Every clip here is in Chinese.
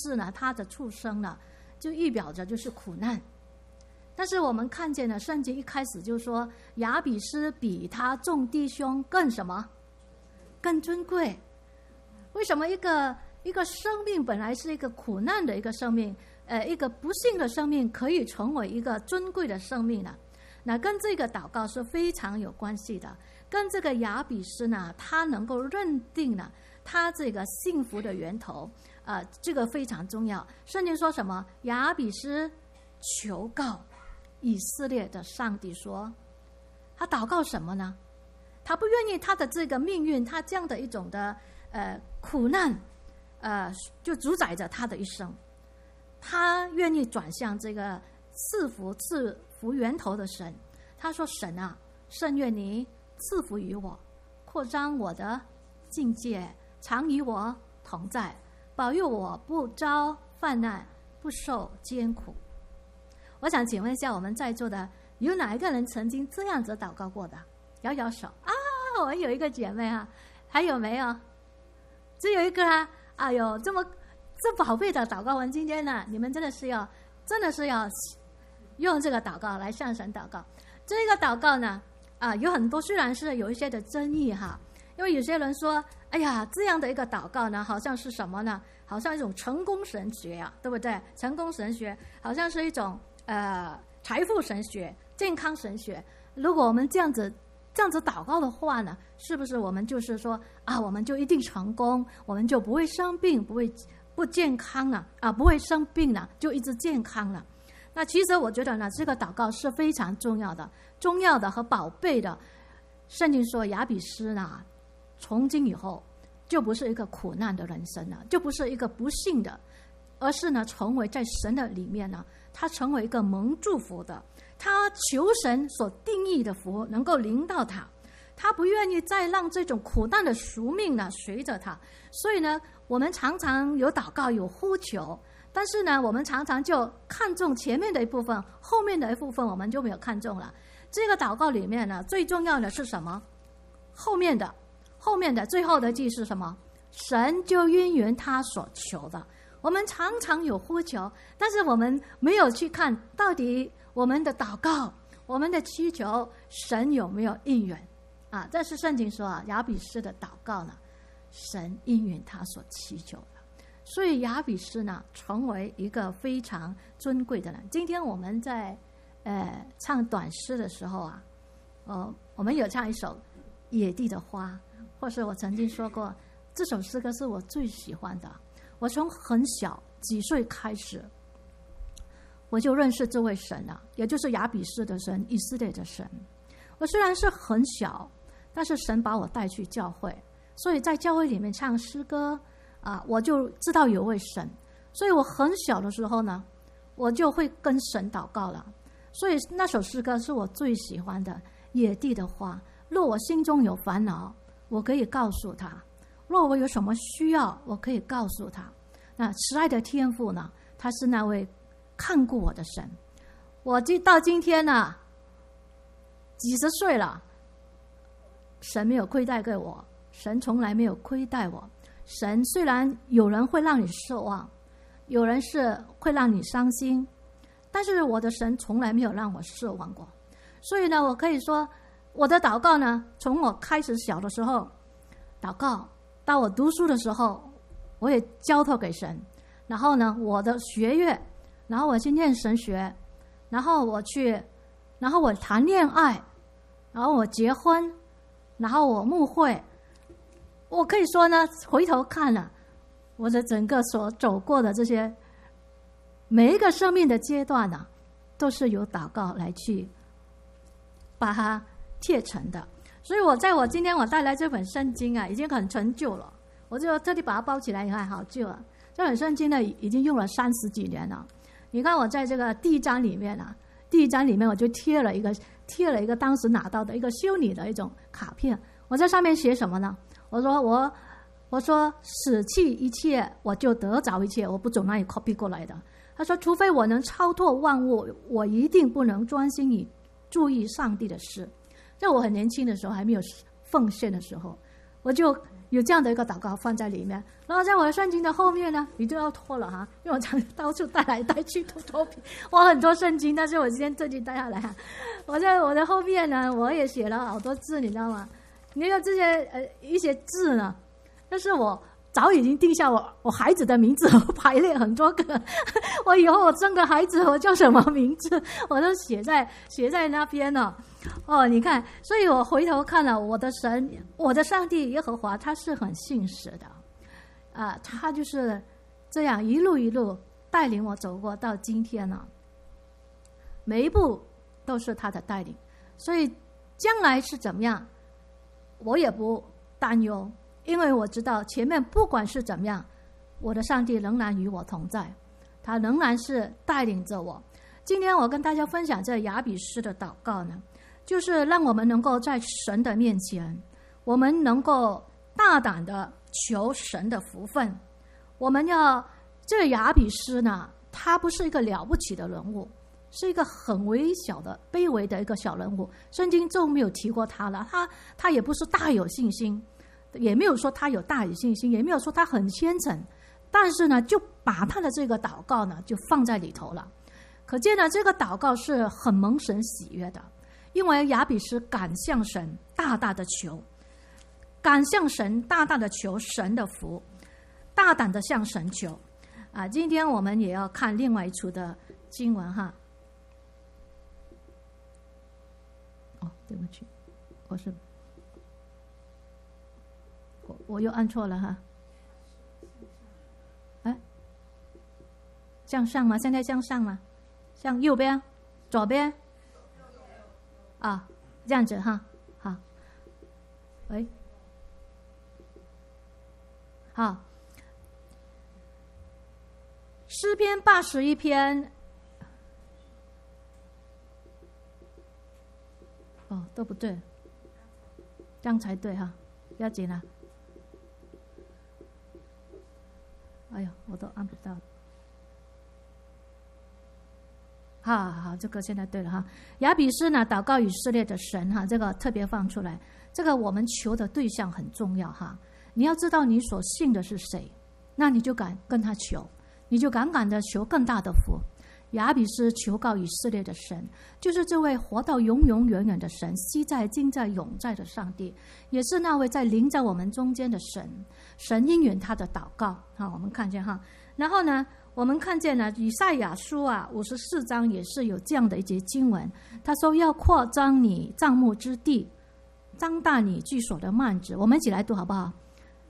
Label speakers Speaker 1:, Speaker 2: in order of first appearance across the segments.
Speaker 1: 士呢，他的出生呢，就预表着就是苦难。但是我们看见了圣经一开始就说，亚比斯比他众弟兄更什么？更尊贵。为什么一个生命本来是一个苦难的一个生命，一个不幸的生命，可以成为一个尊贵的生命呢？那跟这个祷告是非常有关系的。跟这个亚比斯呢，他能够认定了他这个幸福的源头，这个非常重要。圣经说什么？亚比斯求告以色列的上帝说，他祷告什么呢？他不愿意他的这个命运，他这样的一种的苦难，就主宰着他的一生。他愿意转向这个赐福源头的神。他说：神啊，甚愿你赐福于我，扩张我的境界，常与我同在，保佑我不遭患难，不受艰苦。我想请问一下，我们在座的有哪一个人曾经这样子祷告过的？摇摇手啊！我有一个姐妹啊，还有没有？只有一个啊！哎呦，这宝贝的祷告文，今天呢，你们真的是要用这个祷告来向神祷告。这个祷告呢，有很多，虽然是有一些的争议哈，因为有些人说，哎呀，这样的一个祷告呢，好像是什么呢？好像一种成功神学啊，对不对？成功神学好像是一种财富神学、健康神学。如果我们这样子祷告的话呢，是不是我们就是说我们就一定成功，我们就不会生病，不健康了不会生病了，就一直健康了？那其实我觉得呢，这个祷告是非常重要的和宝贝的。圣经说亚比斯呢，从今以后就不是一个苦难的人生了，就不是一个不幸的，而是呢，成为在神的里面呢，他成为一个蒙祝福的。他求神所定义的福能够临到他，他不愿意再让这种苦难的宿命呢随着他。所以呢，我们常常有祷告有呼求，但是呢，我们常常就看重前面的一部分，后面的一部分我们就没有看重了。这个祷告里面呢，最重要的是什么？后面的最后的句是什么？神就应允他所求的。我们常常有呼求，但是我们没有去看到底我们的祷告，我们的祈求，神有没有应允这是圣经说亚比斯的祷告呢，神应允他所祈求的。所以亚比斯呢，成为一个非常尊贵的人。今天我们在唱短诗的时候我们有唱一首野地的花，或是我曾经说过，这首诗歌是我最喜欢的。我从很小几岁开始，我就认识这位神了，也就是亚比斯的神，以色列的神。我虽然是很小，但是神把我带去教会，所以在教会里面唱诗歌我就知道有位神。所以我很小的时候呢，我就会跟神祷告了。所以那首诗歌是我最喜欢的，野地的花。若我心中有烦恼，我可以告诉他；若我有什么需要，我可以告诉他。那慈爱的天父呢，他是那位看顾我的神。我到今天呢，几十岁了，神没有亏待过我，神从来没有亏待我。神虽然有人会让你失望，有人是会让你伤心，但是我的神从来没有让我失望过。所以呢，我可以说我的祷告呢，从我开始小的时候祷告，到我读书的时候，我也交托给神。然后呢，我的学业，然后我去念神学，然后我谈恋爱，然后我结婚，然后我牧会。我可以说呢，回头看了我的整个所走过的这些每一个生命的阶段呢，都是由祷告来去把它贴成的。所以我今天我带来这本圣经已经很陈旧了，我就特地把它包起来，你看好旧了。这本圣经呢，已经用了30几年了。你看我在这个第一章里面我就贴了一个当时拿到的一个修女的一种卡片。我在上面写什么呢？我说舍弃一切，我就得着一切，我不从那里 copy 过来的。他说，除非我能超脱万物，我一定不能专心于注意上帝的事。在我很年轻的时候，还没有奉献的时候，我就有这样的一个祷告放在里面。然后在我的圣经的后面呢，你就要拖了哈，因为我常到处带来带去拖皮。我很多圣经，但是我今天特地带下来哈。我在我的后面呢，我也写了好多字，你知道吗？你看这些一些字呢，但是我早已经定下我孩子的名字，我排列很多个。我以后我生个孩子，我叫什么名字，我都写在那边了。你看，所以我回头看了我的神，我的上帝耶和华，他是很信实的，他就是这样一路一路带领我走过到今天了，每一步都是他的带领，所以将来是怎么样，我也不担忧，因为我知道前面不管是怎么样，我的上帝仍然与我同在，他仍然是带领着我。今天我跟大家分享这雅比斯的祷告呢，就是让我们能够在神的面前，我们能够大胆的求神的福分。我们要这个雅比斯呢，他不是一个了不起的人物，是一个很微小的卑微的一个小人物，圣经就没有提过他了。他也不是大有信心，也没有说他有大有信心，也没有说他很虔诚，但是呢就把他的这个祷告呢就放在里头了。可见呢这个祷告是很蒙神喜悦的，因为雅比斯敢向神大大的求，敢向神大大的求神的福，大胆的向神求今天我们也要看另外一处的经文哈。对不起，我又按错了哈。向上吗？现在向上吗？向右边、左边这样子哈。好，好，诗篇81篇都不对，这样才对哈，不要紧了。哎呀，我都按不到。好，这个现在对了哈。雅比斯呢祷告以色列的神哈，这个特别放出来。这个我们求的对象很重要哈。你要知道你所信的是谁，那你就敢跟他求，你就敢的求更大的福。雅比斯求告以色列的神，就是这位活到永永远远的神，昔在今在永在的上帝，也是那位在临在我们中间的神。神应允他的祷告我们看见哈。然后呢我们看见了以赛亚书54章也是有这样的一节经文，他说要扩张你帐幕之地，张大你居所的幔子。我们一起来读好不好？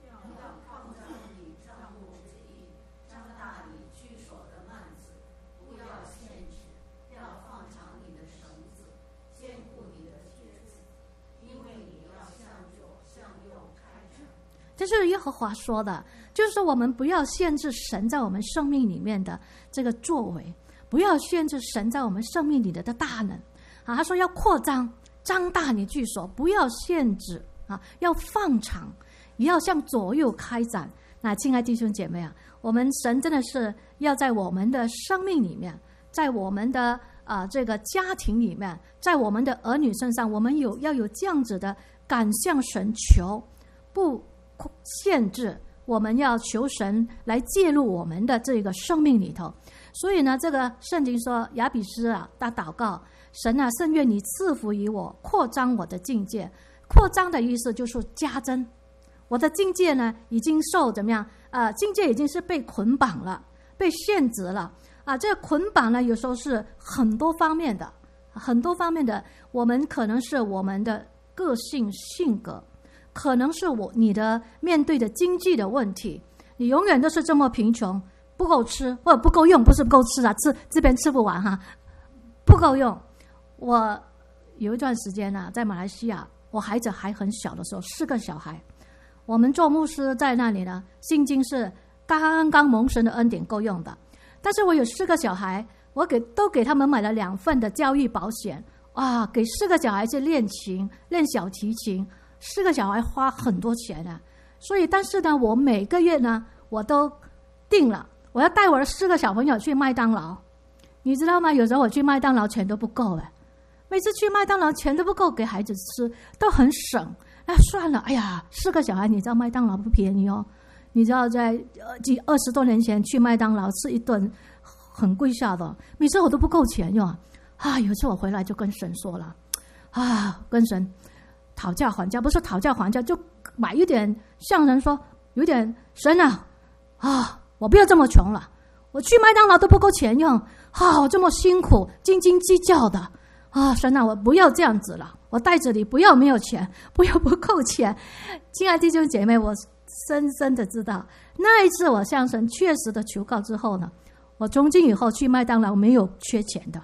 Speaker 1: 这是耶和华说的，就是我们不要限制神在我们生命里面的这个作为，不要限制神在我们生命里的大能他说要扩张，张大你居所，不要限制要放长，也要向左右开展。那亲爱弟兄姐妹我们神真的是要在我们的生命里面，在我们的这个家庭里面，在我们的儿女身上，我们要有这样子的敢向神求，不限制，我们要求神来介入我们的这个生命里头。所以呢这个圣经说雅比斯他祷告神甚愿你赐福于我，扩张我的境界。扩张的意思就是加增，我的境界呢已经受怎么样境界已经是被捆绑了，被限制了这个捆绑呢有时候是很多方面的，我们可能是我们的个性性格，可能是你的面对的经济的问题，你永远都是这么贫穷，不够吃或者不够用，不是不够吃吃这边吃不完不够用。我有一段时间在马来西亚，我孩子还很小的时候，4个小孩，我们做牧师在那里呢，信经是刚刚蒙神的恩典够用的，但是我有4个小孩，我都给他们买了2份的教育保险给4个小孩去练琴，练小提琴，4个小孩花很多钱所以但是呢我每个月呢我都定了我要带我的4个小朋友去麦当劳，你知道吗？有时候我去麦当劳钱都不够每次去麦当劳钱都不够给孩子吃，都很省。 算了，哎呀，4个小孩，你知道麦当劳不便宜哦。你知道在20多年前去麦当劳吃一顿很贵下的，每次我都不够钱哟。有一次我回来就跟神说了，跟神讨价还价，不是讨价还价，就买一点，向神说有点神我不要这么穷了，我去麦当劳都不够钱用，我这么辛苦，斤斤计较的神我不要这样子了，我袋子里不要没有钱，不要不够钱。亲爱的弟兄姐妹，我深深的知道，那一次我向神确实的求告之后呢，我从今以后去麦当劳没有缺钱的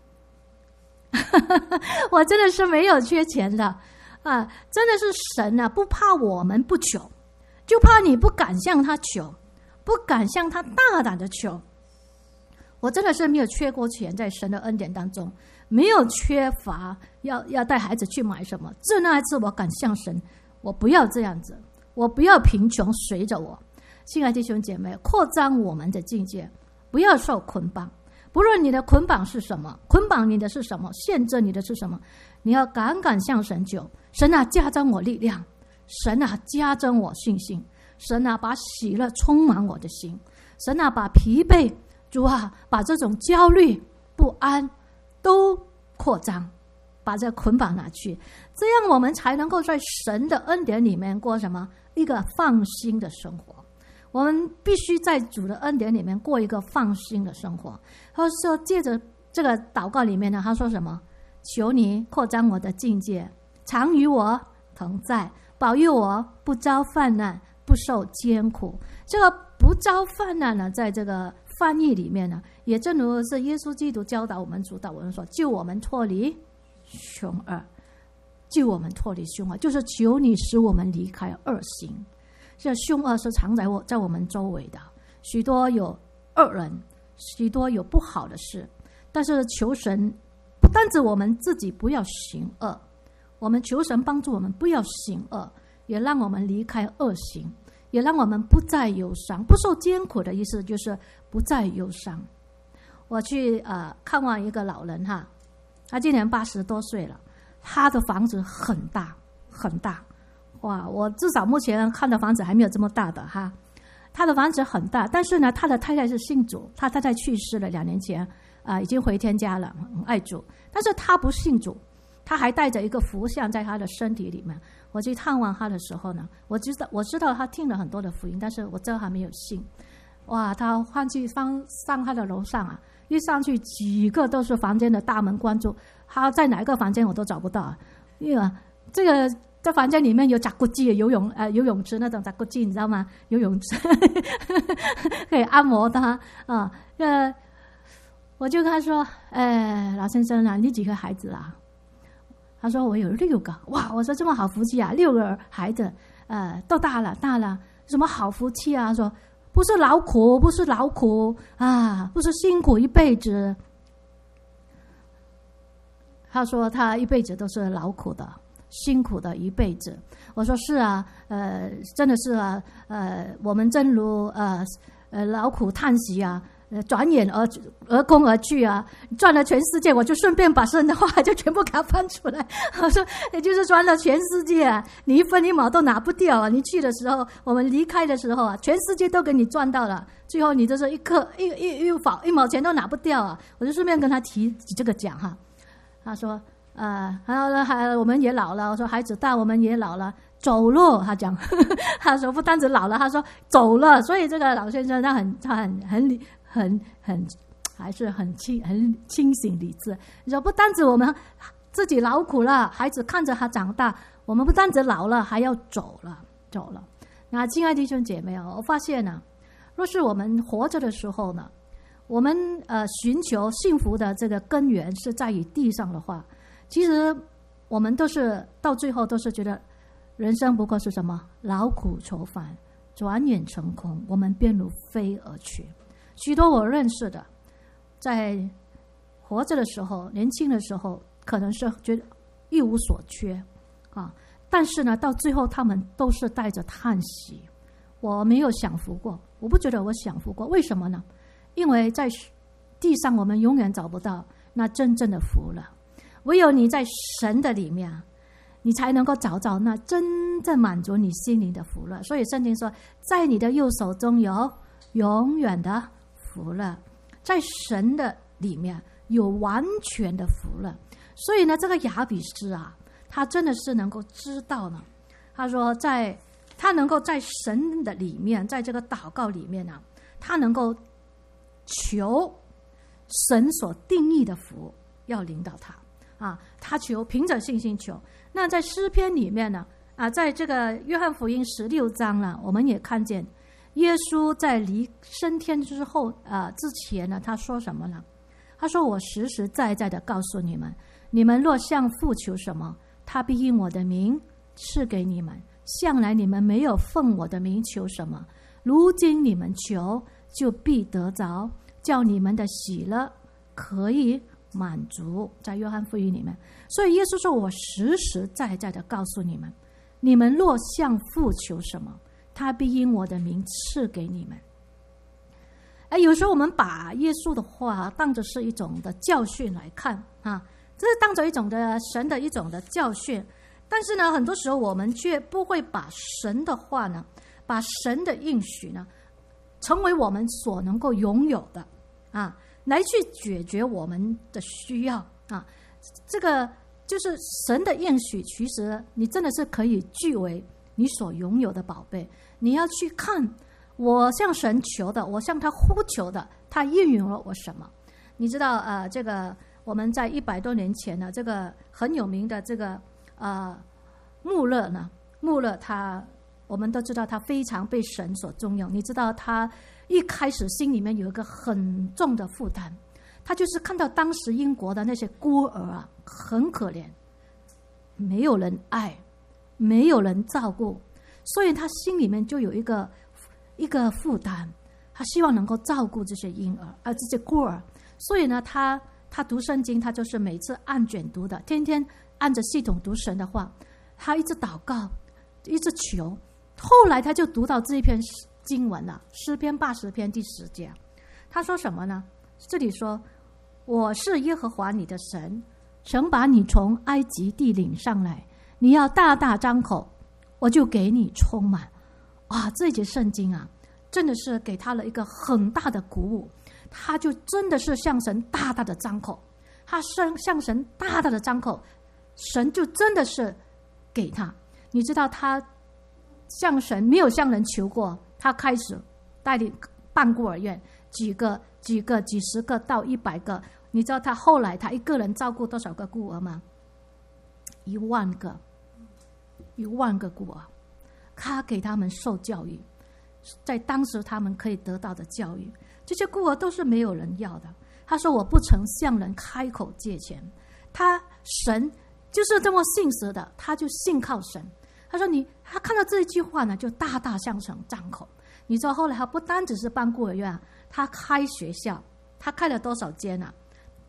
Speaker 1: 我真的是没有缺钱的真的是神不怕我们不求，就怕你不敢向他求，不敢向他大胆的求。我真的是没有缺过钱，在神的恩典当中没有缺乏要带孩子去买什么。那一次我敢向神，我不要这样子，我不要贫穷随着我。亲爱的弟兄姐妹，扩张我们的境界，不要受捆绑。不论你的捆绑是什么，捆绑你的是什么，限制你的是什么，你要敢向神求。神加增我力量，神加增我信心，神把喜乐充满我的心，神把疲惫，主把这种焦虑不安都扩张，把这捆绑拿去，这样我们才能够在神的恩典里面过什么一个放心的生活。我们必须在主的恩典里面过一个放心的生活。他说借着这个祷告里面呢，他说什么？求你扩张我的境界，常与我同在，保佑我不遭患难，不受艰苦。这个不遭患难呢，在这个翻译里面呢，也正如是耶稣基督教导我们、主导我们说，救我们脱离凶恶，救我们脱离凶恶，就是求你使我们离开恶行。这凶恶是藏在我们周围的，许多有恶人，许多有不好的事，但是求神不单止我们自己不要行恶，我们求神帮助我们不要行恶，也让我们离开恶行，也让我们不再忧伤。不受艰苦的意思就是不再忧伤。我去看望一个老人他今年80多岁了，他的房子很大很大，我至少目前看的房子还没有这么大的他的房子很大，但是呢，他的太太是信主，他太太去世了2年前已经回天家了，很爱主，但是他不信主，他还带着一个符像在他的身体里面。我去探望他的时候呢，我知道他听了很多的福音，但是我知道他没有信。他上他的楼上一上去几个都是房间的大门关住，他在哪一个房间我都找不到因为这房间里面有扎古机游泳池那种扎古机，你知道吗？游泳池可以按摩的我就跟他说老先生你几个孩子他说我有6个。我说这么好福气6个孩子都大了，什么好福气他说不是劳苦不是辛苦一辈子。他说他一辈子都是劳苦的，辛苦的一辈子。我说是真的是我们正如劳苦叹息转眼而空而去赚了全世界，我就顺便把神的话就全部给他翻出来。我说也就是赚了全世界你一分一毛都拿不掉你去的时候，我们离开的时候全世界都给你赚到了，最后你就是一毛钱都拿不掉我就顺便跟他提这个讲他说我们也老了。我说孩子大，我们也老了，走路。他讲他说不单止老了，他说走了。所以这个老先生他还是很清醒理智。你说不单止我们自己劳苦了，孩子看着他长大，我们不单止老了，还要走了。那亲爱的弟兄姐妹我发现若是我们活着的时候呢，我们寻求幸福的这个根源是在于地上的话，其实我们都是到最后都是觉得人生不过是什么劳苦愁烦，转眼成空，我们便如飞而去。许多我认识的在活着的时候，年轻的时候可能是觉得一无所缺但是呢到最后他们都是带着叹息。我没有享福过，我不觉得我享福过。为什么呢？因为在地上我们永远找不到那真正的福了，唯有你在神的里面你才能够找到那真正满足你心灵的福乐。所以圣经说，在你的右手中有永远的福乐，在神的里面有完全的福乐。所以呢，这个雅比斯啊，他真的是能够知道呢，他说他能够在神的里面，在这个祷告里面啊，他能够求神所定义的福要领导他啊，他求凭着信心求。那在诗篇里面呢啊，在这个约翰福音16章呢，我们也看见耶稣在离升天之后之前呢，他说什么呢？他说：“我实实在在的告诉你们，你们若向父求什么，他必因我的名赐给你们。向来你们没有奉我的名求什么，如今你们求，就必得着，叫你们的喜乐可以满足。”在约翰福音里面，所以耶稣说：“我实实在在的告诉你们，你们若向父求什么，他必因我的名赐给你们。”有时候我们把耶稣的话当作是一种的教训来看啊，这是当作一种的神的一种的教训。但是呢，很多时候我们却不会把神的话呢，把神的应许呢，成为我们所能够拥有的啊，来去解决我们的需要啊。这个就是神的应许，其实你真的是可以据为你所拥有的宝贝。你要去看，我向神求的，我向他呼求的，他应允了我什么？你知道这个我们在100多年前呢，这个很有名的这个穆勒呢，穆勒我们都知道他非常被神所重用。你知道他一开始心里面有一个很重的负担，他就是看到当时英国的那些孤儿啊，很可怜，没有人爱，没有人照顾，所以他心里面就有一个负担，他希望能够照顾这些婴儿这些孤儿。所以呢，他读圣经，他就是每次按卷读的，天天按着系统读神的话，他一直祷告，一直求。后来他就读到这一篇经文了，诗篇80篇第10节，他说什么呢？这里说：“我是耶和华你的神，曾把你从埃及地领上来，你要大大张口，我就给你充满。”这一节圣经啊，真的是给他了一个很大的鼓舞。他就真的是向神大大的张口，他向神大大的张口，神就真的是给他。你知道他向神没有向人求过，他开始带领办孤儿院，几十个到100个。你知道他后来他一个人照顾多少个孤儿吗？1万个孤儿，他给他们受教育，在当时他们可以得到的教育，这些孤儿都是没有人要的。他说：“我不曾向人开口借钱。”神就是这么信实的，他就信靠神。他说他看到这一句话呢，就大大向神张口。你知道后来他不单只是办孤儿院，他开学校，他开了多少间啊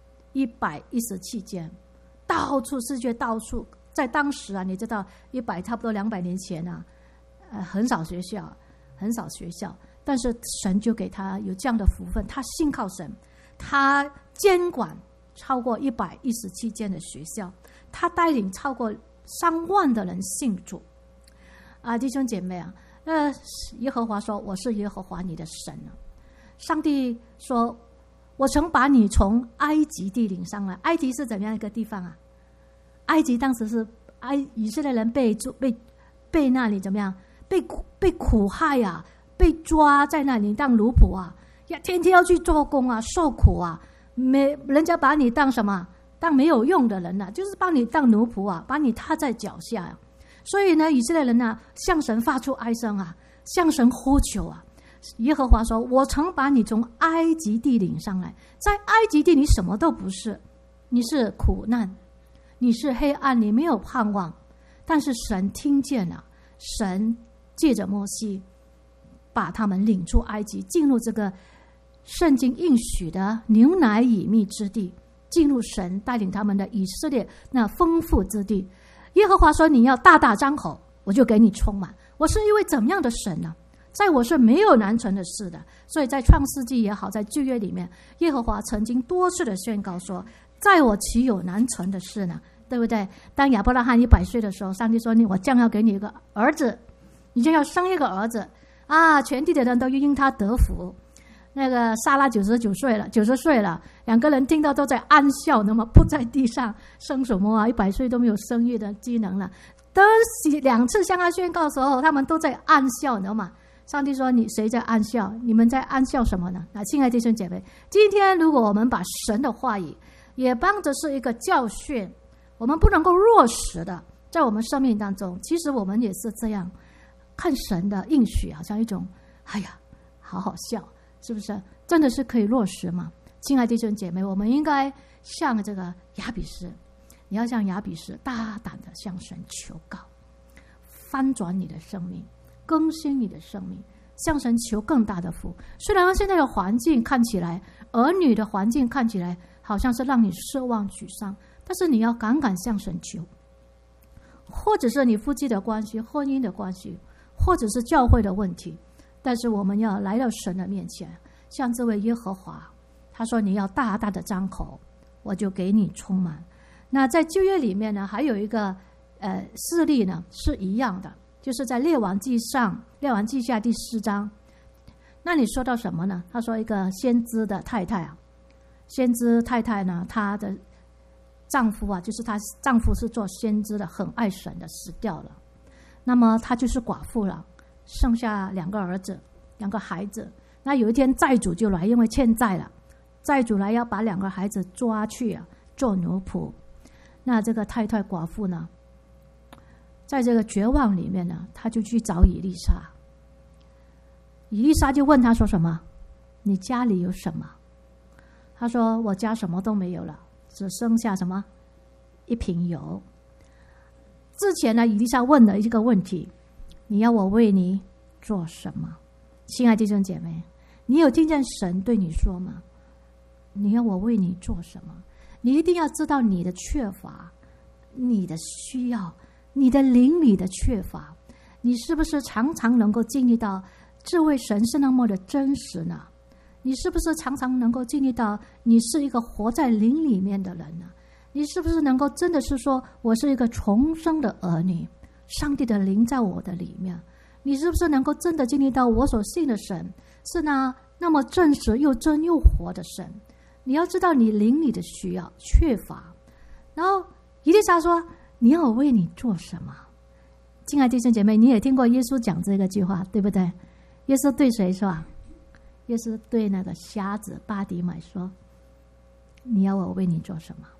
Speaker 1: ？117间，到处世界到处。在当时啊，你知道差不多200年前啊，很少学校，但是神就给他有这样的福分，他信靠神，他监管超过117间的学校，他带领超过3万的人信主弟兄姐妹啊，耶和华说：“我是耶和华你的神啊。”上帝说：“我曾把你从埃及地领上来。”埃及是怎么样一个地方啊？埃及当时是以色列人被那里怎么样？被苦害啊，被抓在那里当奴仆啊，天天要去做工啊，受苦啊。人家把你当什么？当没有用的人啊，就是把你当奴仆啊，把你踏在脚下啊。所以呢，以色列人啊，向神发出哀声啊，向神呼求啊。耶和华说：“我曾把你从埃及地领上来，在埃及地你什么都不是，你是苦难，你是黑暗，你没有盼望。但是神听见了，神借着摩西把他们领出埃及，进入这个圣经应许的牛奶与蜜之地，进入神带领他们的以色列那丰富之地。耶和华说：你要大大张口，我就给你充满。我是一位怎么样的神呢？在我是没有难成的事的。所以在创世纪也好，在旧约里面，耶和华曾经多次的宣告说：在我岂有难成的事呢？ 对不对？当亚伯拉罕100岁的时候，上帝说我将要给你一个儿子，你将要生一个儿子啊！全地的人都因他得福。那个撒拉90岁了，两个人听到都在暗笑，那么扑在地上，生什么啊？100岁都没有生育的机能了。当2次向他宣告的时候，他们都在暗笑，那么上帝说：“谁在暗笑？你们在暗笑什么呢？”亲爱的弟兄姐妹，今天如果我们把神的话语也当作是一个教训，我们不能够落实的，在我们生命当中，其实我们也是这样看神的应许，好像一种哎呀，好好笑。是不是真的是可以落实吗？亲爱的弟兄姐妹，我们应该像这个亚比斯，你要像亚比斯大胆的向神求告，翻转你的生命，更新你的生命，向神求更大的福。虽然现在的环境看起来，儿女的环境看起来好像是让你失望沮丧，但是你要敢向神求，或者是你夫妻的关系、婚姻的关系，或者是教会的问题，但是我们要来到神的面前，像这位耶和华，他说你要大大的张口，我就给你充满。那在旧约里面呢，还有一个事例呢是一样的，就是在列王记下第4章。那你说到什么呢？他说一个先知的太太啊，先知太太呢，她的丈夫啊，就是她丈夫是做先知的，很爱神的，死掉了。那么她就是寡妇了，剩下2个儿子2个孩子。那有一天债主就来，因为欠债了，债主来要把2个孩子抓去啊做奴仆。那这个太太寡妇呢，在这个绝望里面呢，她就去找以利沙。以利沙就问他说什么？你家里有什么？他说我家什么都没有了，只剩下什么1瓶油。之前呢，以利沙问了一个问题，你要我为你做什么？亲爱的弟兄姐妹，你有听见神对你说吗？你要我为你做什么？你一定要知道你的缺乏，你的需要，你的灵里的缺乏。你是不是常常能够经历到这位神是那么的真实呢？你是不是常常能够经历到你是一个活在灵里面的人呢？你是不是能够真的是说我是一个重生的儿女，上帝的灵在我的里面？你是不是能够真的经历到我所信的神是那么真实又真又活的神？你要知道你灵里的需要缺乏。然后以利沙说你要我为你做什么？亲爱的弟兄姐妹，你也听过耶稣讲这个句话，对不对？耶稣对谁说？耶稣对那个瞎子巴底买说你要我为你做什么？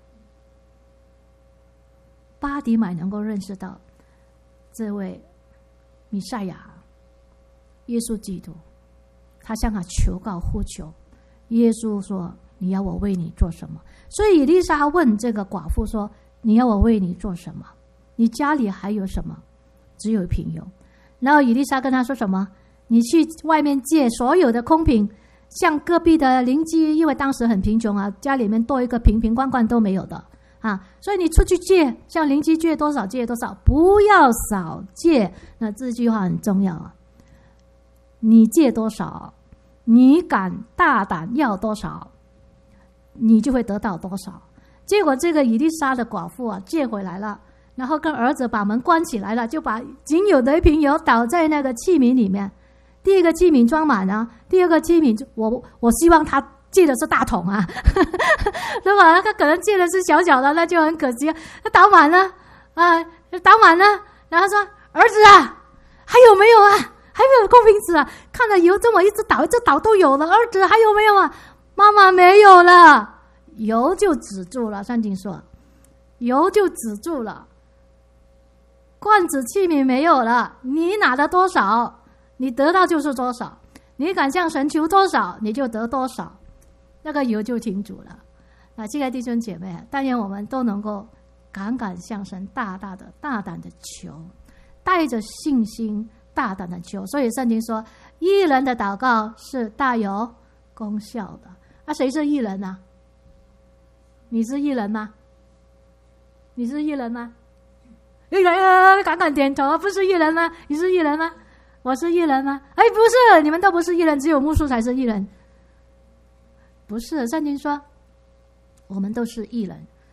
Speaker 1: 巴底买能够认识到这位弥赛亚耶稣基督，他向他求告呼求，耶稣说你要我为你做什么？所以以利沙问这个寡妇说你要我为你做什么？你家里还有什么？只有1瓶油。然后以利沙跟他说什么？你去外面借所有的空瓶，像隔壁的邻居，因为当时很贫穷啊，家里面多一个瓶瓶罐罐都没有的啊，所以你出去借，向邻居借多少借多少，不要少借。那这句话很重要啊，你借多少，你敢大胆要多少，你就会得到多少。结果这个以利沙的寡妇啊，借回来了，然后跟儿子把门关起来了，就把仅有的1瓶油倒在那个器皿里面。第一个器皿装满了，第二个器皿我希望他借的是大桶啊如果他可能借的是小小的，那就很可惜。他倒满了倒满了，然后说儿子啊，还有没有啊？还没有空瓶子啊？看了油这么一直倒都有了，儿子还有没有啊？妈妈没有了，油就止住了。圣经说油就止住了，罐子器皿没有了，你拿了多少你得到就是多少，你敢向神求多少你就得多少，那个油就停住了。亲爱的弟兄姐妹，但愿我们都能够敢向神大胆的求，带着信心大胆的求。所以圣经说义人的祷告是大有功效的。谁是义人呢？你是义人吗？你是义人吗？敢点头，不是义人吗？你是义人吗？我是义人吗？不是，你们都不是义人，只有牧师才是义人。不是，圣经说我们都是义人，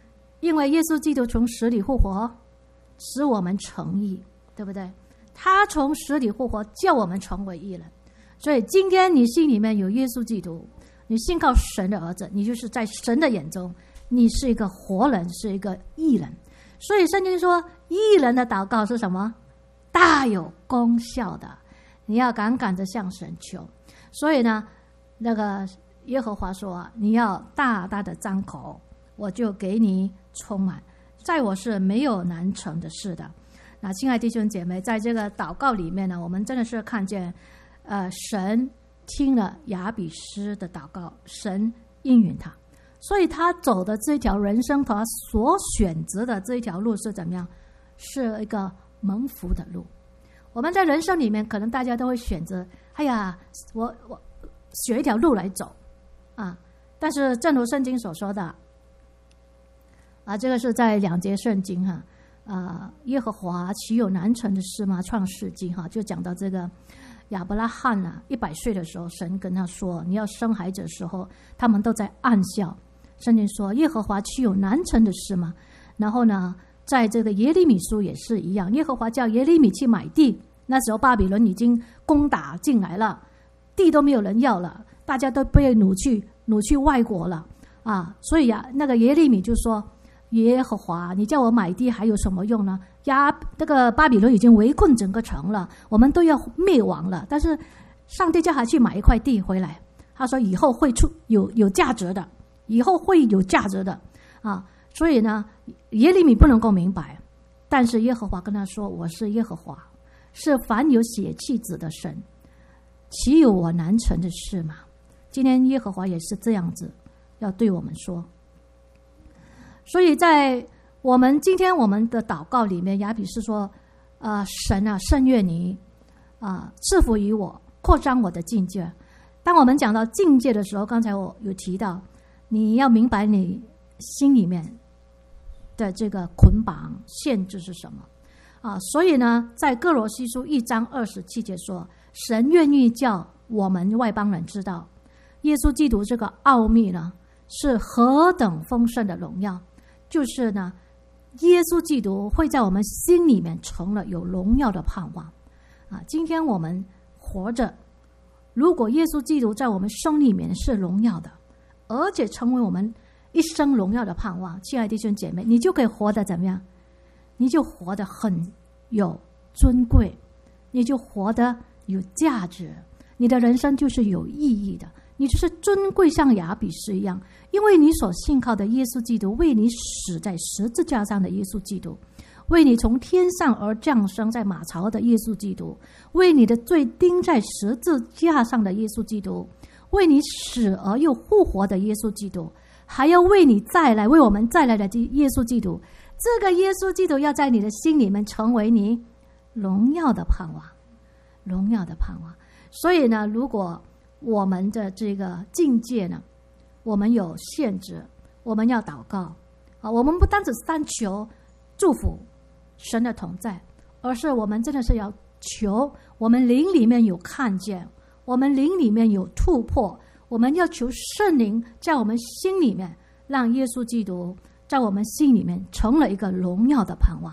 Speaker 1: 因为耶稣基督从死里复活，使我们成义，对不对？他从死里复活，叫我们成为义人。所以今天你心里面有耶稣基督，你信靠神的儿子，你就是在神的眼中，你是一个活人，是一个义人。所以圣经说，义人的祷告是什么？大有功效的。你要敢敢的向神求。所以呢，那个耶和华说，你要大大的张口，我就给你充满，在我是没有难成的事的。那亲爱弟兄姐妹，在这个祷告里面呢，我们真的是看见神听了雅比斯的祷告，神应允他，所以他走的这条人生，他所选择的这一条路是怎么样？是一个蒙福的路。我们在人生里面，可能大家都会选择，哎呀，我选一条路来走啊。但是正如圣经所说的啊，这个是在2节圣经哈。耶和华岂有难成的事吗？创世纪哈，就讲到这个亚伯拉罕啊，100岁的时候，神跟他说，你要生孩子的时候，他们都在暗笑。圣经说，耶和华岂有难成的事吗？然后呢，在这个耶利米书也是一样，耶和华叫耶利米去买地，那时候巴比伦已经攻打进来了，地都没有人要了，大家都被掳去外国了啊。所以那个耶利米就说，耶和华，你叫我买地还有什么用呢？这个巴比伦已经围困整个城了，我们都要灭亡了。但是上帝叫他去买一块地回来，他说以后会有价值的，以后会有价值的啊。所以呢，耶利米不能够明白，但是耶和华跟他说，我是耶和华，是凡有血气子的神，岂有我难成的事吗？今天耶和华也是这样子要对我们说。所以在今天我们的祷告里面，雅比斯说，神啊，圣愿你赐福于我，扩张我的境界。当我们讲到境界的时候，刚才我有提到，你要明白你心里面的这个捆绑限制是什么所以呢，在哥罗西书1章27节说，神愿意叫我们外邦人知道，耶稣基督这个奥秘呢，是何等丰盛的荣耀。就是呢，耶稣基督会在我们心里面成了有荣耀的盼望今天我们活着，如果耶稣基督在我们生里面是荣耀的，而且成为我们一生荣耀的盼望，亲爱的弟兄姐妹，你就可以活得怎么样？你就活得很有尊贵，你就活得有价值，你的人生就是有意义的，你就是尊贵像雅比斯一样，因为你所信靠的耶稣基督，为你死在十字架上的耶稣基督，为你从天上而降生在马槽的耶稣基督，为你的罪钉在十字架上的耶稣基督，为你死而又复活的耶稣基督，还要为我们再来的耶稣基督。这个耶稣基督要在你的心里面成为你荣耀的盼望，荣耀的盼望。所以呢，如果我们的这个境界呢，我们有限制，我们要祷告我们不单只是单求祝福神的同在，而是我们真的是要求我们灵里面有看见，我们灵里面有突破，我们要求圣灵在我们心里面，让耶稣基督在我们心里面成了一个荣耀的盼望。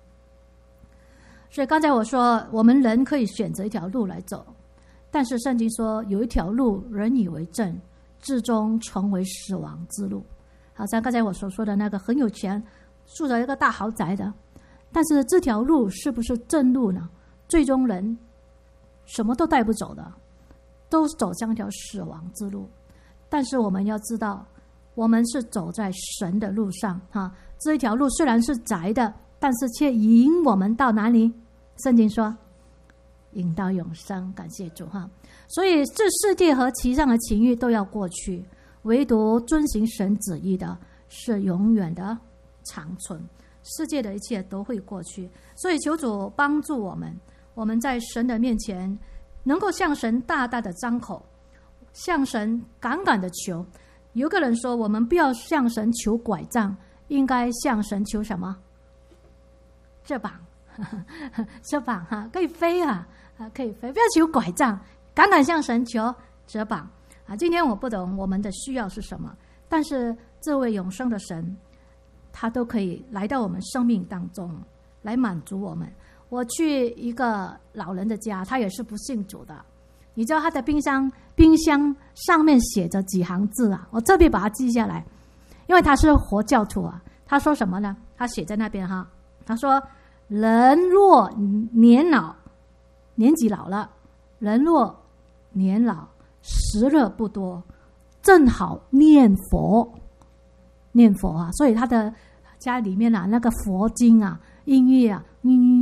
Speaker 1: 所以刚才我说，我们人可以选择一条路来走，但是圣经说有一条路人以为正，至终成为死亡之路。好像刚才我所说的那个很有钱，住着一个大豪宅的，但是这条路是不是正路呢？最终人什么都带不走的，都走向一条死亡之路。但是我们要知道，我们是走在神的路上这一条路虽然是窄的，但是却引我们到哪里？圣经说引到永生，感谢主所以这世界和其上的情欲都要过去，唯独遵行神旨意的是永远的长存。世界的一切都会过去，所以求主帮助我们在神的面前能够向神大大的张口，向神敢敢的求。有个人说，我们不要向神求拐杖，应该向神求什么？这膀这膀可以飞可以飞，不要求拐杖，敢敢向神求这膀今天我不懂我们的需要是什么，但是这位永生的神他都可以来到我们生命当中来满足我们。我去一个老人的家，他也是不信主的，你知道他的冰箱上面写着几行字啊，我这边把它记下来，因为他是活教徒啊。他说什么呢？他写在那边哈，他说人若年纪老了，人若年老，时日不多，正好念佛啊。所以他的家里面啊，那个佛经啊，音乐啊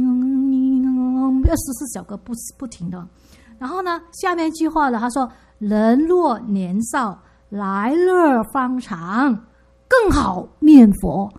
Speaker 1: ，24小时不停的。然后呢，下面一句话了，他说人若年少，来日方长，更好念佛。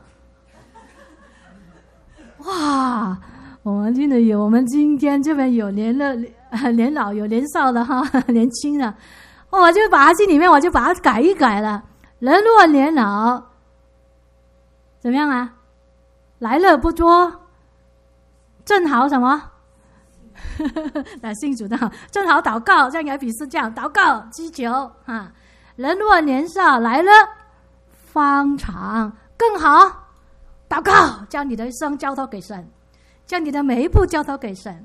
Speaker 1: 哇，我们今天这边有年老有年少的哈，年轻的，我就把它心里面我就把它改一改了。人若年老，怎么样啊？来日不多，正好什么？来信主的正好祷告，像雅比斯这样祷告祈求啊。人若年少，来日方长，更好祷告，将你的一生交托给神，将你的每一步交托给神。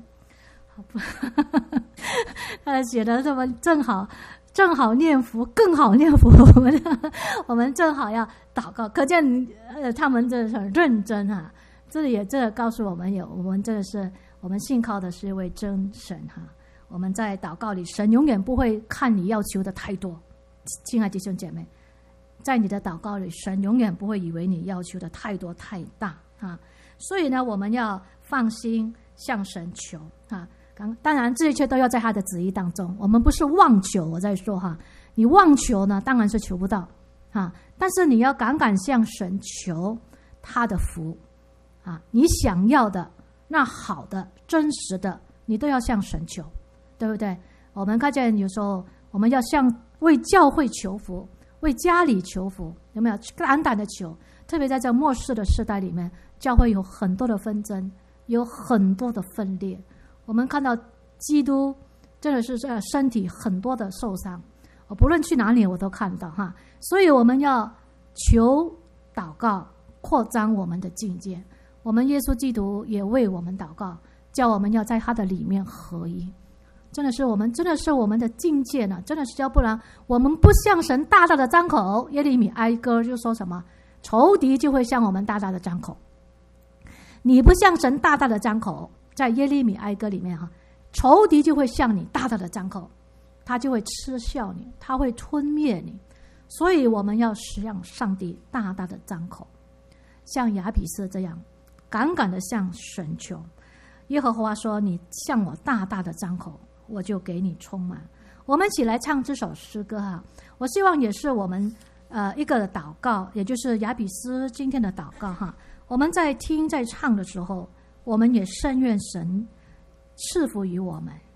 Speaker 1: 写的这么正好念佛，更好念佛。我们正好要祷告，可见他们这很认真啊。这告诉我们我们真的是我们信靠的是一位真神哈。我们在祷告里，神永远不会看你要求的太多，亲爱的弟兄姐妹，在你的祷告里，神永远不会以为你要求的太多太大啊。所以呢，我们要放心向神求啊。当然这一切都要在他的旨意当中，我们不是妄求。我在说哈，你妄求呢，当然是求不到啊。但是你要敢向神求他的福啊，你想要的那好的真实的，你都要向神求，对不对？我们看见有时候我们要为教会求福，为家里求福，有没有胆胆的求？特别在这末世的时代里面，教会有很多的纷争，有很多的分裂。我们看到基督真的是身体很多的受伤，我不论去哪里我都看到哈。所以我们要求祷告扩张我们的境界。我们耶稣基督也为我们祷告，叫我们要在他的里面合一。真的是我们的境界呢，真的是要不然我们不向神大大的张口。耶利米哀歌就说什么？仇敌就会向我们大大的张口。你不向神大大的张口，在耶利米哀歌里面哈，仇敌就会向你大大的张口，他就会嗤笑你，他会吞灭你。所以我们要向上帝大大的张口，像雅比斯这样敢敢的向神求。耶和华说，你向我大大的张口，我就给你充满。我们一起来唱这首诗歌哈，我希望也是我们一个祷告，也就是雅比斯今天的祷告哈。我们在听在唱的时候，我们也深愿神赐福于我们，